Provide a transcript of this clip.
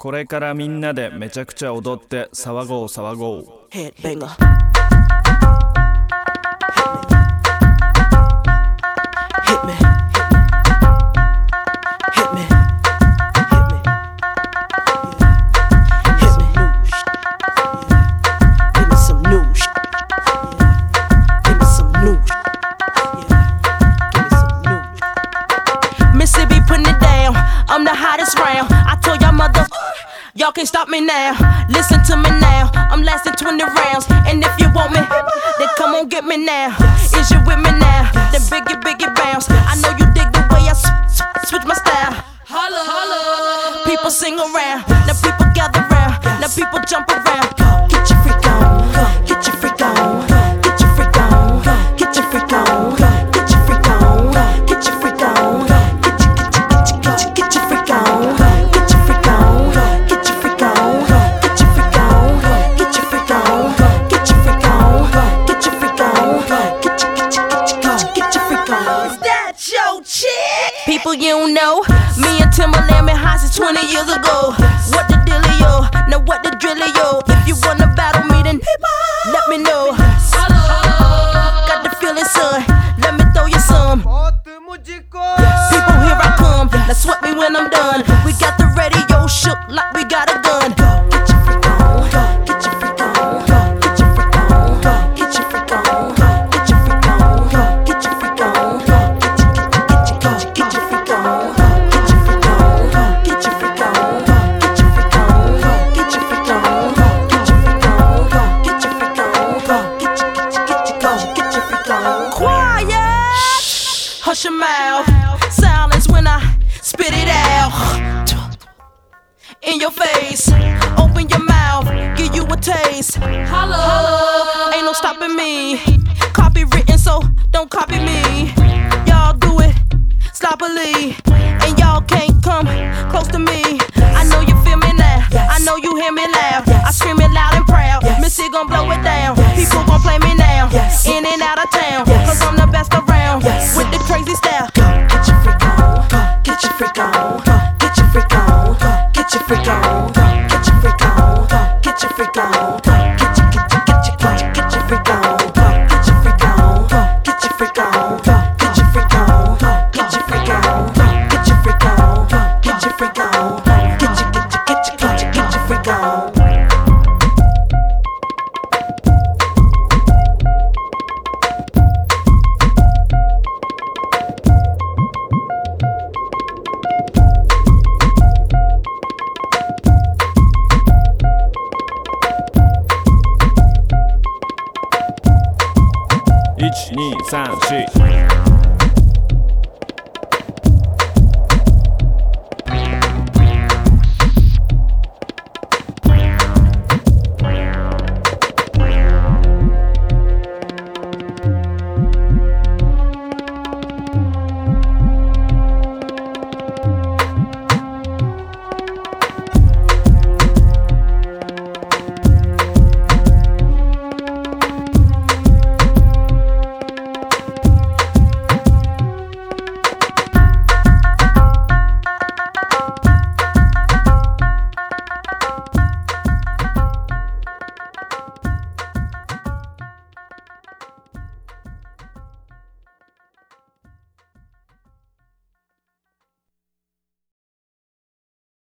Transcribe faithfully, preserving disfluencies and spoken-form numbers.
これからみんなでめちゃくちゃ踊って騒ごう騒ごう。 Headbanger. Hit me. Hit me. Hit me. Hit me. Give me some new shit. Give me some new shit. Give me some new shit. Mississippi putting it down. I'm the hottest round. I told y'all mother, y'all can't stop me now. Listen to me now. I'm lasting twenty rounds. And if you want me, then come on get me now. Is you with me now? Then biggie, biggie bounce. I know you dig the way I sw- sw- switch my style. Holla, holla. People sing around. Now people gather round. Now people jump around. Get your freak on. Get your freak on. Get your freak on. Get your freak on. Get your freak on. Get your freak on. Get your, get your, get your, get your, get your freak on. Get your freak on. Get your freak on. Get your freak on. Get your freak on. Get your freak on. Get your freak on. Get your, get your, get your, get your freak on. Is that your chick? People you don't know, me and Timberland been high since twenty years ago. What the dealio? Now what the drillio? If you wanna battle me, then let me know. Got the feeling, son. Let me throw you some. People, here I come. Now sweat me when I'm done. We got the radio shook like we got a gun. Get your freak on. Get your freak on. Get your freak on. Get your freak on. Get your freak on. Get your freak on. Get your, get your, get your, get your freak on. Get your freak on. Get your freak on. Get your freak on. Get your freak on. Get your freak on. Get your freak on. Get your, get your, get your, get your freak on. Quiet. Hush your mouth. Silence when I spit it out. In your face. Open your mouth. Give you a taste. Holla. Ain't no stopping me. Copywritten, so don't copy me. Y'all do it sloppily. And y'all can't come close to me. I know you feel me now. I know you hear me loud. I scream it loud and proud. Missy gon' blow it down. People gon' play me now. In and out of town. Cause I'm the best around. With the crazy style. Get your freak on. Get your freak on. Get your freak on. Get your freak on. Get your freak on. Get your freak on. Get your, get your, get your, get your, get your freak on. Get your freak on. Get your freak on. Get your freak on. Get your freak on. Get your freak on. Get your freak on. Get your, get your, get your, get your, get your freak on. いち、に、さん、し